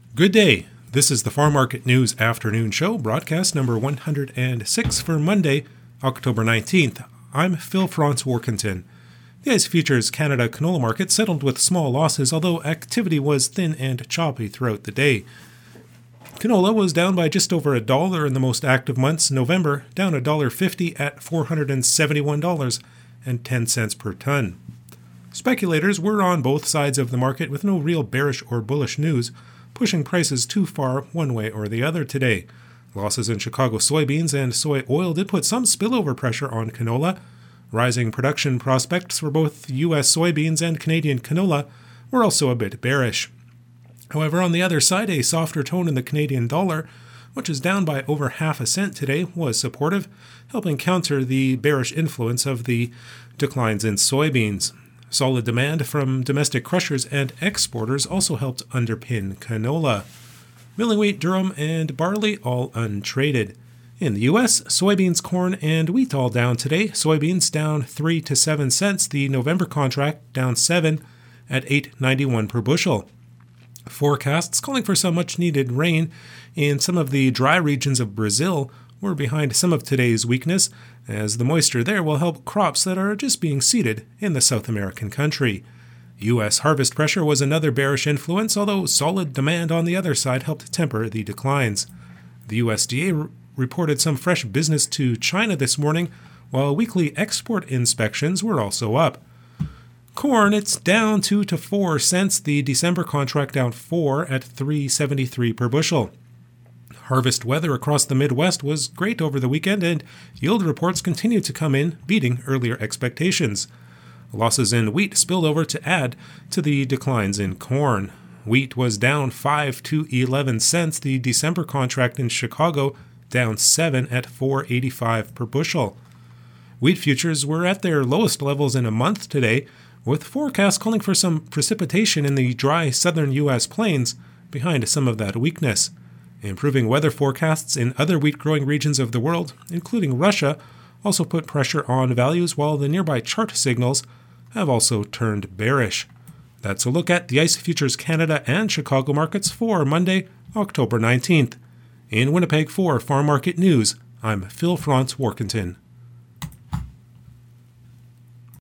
Good day. This is the Farm Market News Afternoon Show, broadcast number 106 for Monday, October 19th. I'm Phil-Francois Warkentin. The ICE Futures Canada canola market settled with small losses, although activity was thin and choppy throughout the day. Canola was down by just over $1 in the most active months. November, down $1.50 at $471.10 per ton. Speculators were on both sides of the market with no real bearish or bullish news, pushing prices too far one way or the other today. Losses in Chicago soybeans and soy oil did put some spillover pressure on canola. Rising production prospects for both U.S. soybeans and Canadian canola were also a bit bearish. However, on the other side, a softer tone in the Canadian dollar, which is down by over half a cent today, was supportive, helping counter the bearish influence of the declines in soybeans. Solid demand from domestic crushers and exporters also helped underpin canola. Milling wheat, durum, and barley all untraded. In the U.S., soybeans, corn, and wheat all down today. Soybeans down 3 to 7 cents. The November contract down 7 at $8.91 per bushel. Forecasts calling for some much-needed rain in some of the dry regions of Brazil were behind some of today's weakness, as the moisture there will help crops that are just being seeded in the South American country. U.S. harvest pressure was another bearish influence, although solid demand on the other side helped temper the declines. The USDA reported some fresh business to China this morning, while weekly export inspections were also up. Corn, it's down 2 to 4 cents. The December contract down 4 at $3.73 per bushel. Harvest weather across the Midwest was great over the weekend, and yield reports continued to come in, beating earlier expectations. Losses in wheat spilled over to add to the declines in corn. Wheat was down 5 to 11 cents. The December contract in Chicago down 7 at $4.85 per bushel. Wheat futures were at their lowest levels in a month today, with forecasts calling for some precipitation in the dry southern U.S. plains behind some of that weakness. Improving weather forecasts in other wheat-growing regions of the world, including Russia, also put pressure on values, while the nearby chart signals have also turned bearish. That's a look at the ICE Futures Canada and Chicago markets for Monday, October 19th. In Winnipeg for Farm Market News, I'm Phil-Francois Warkentin.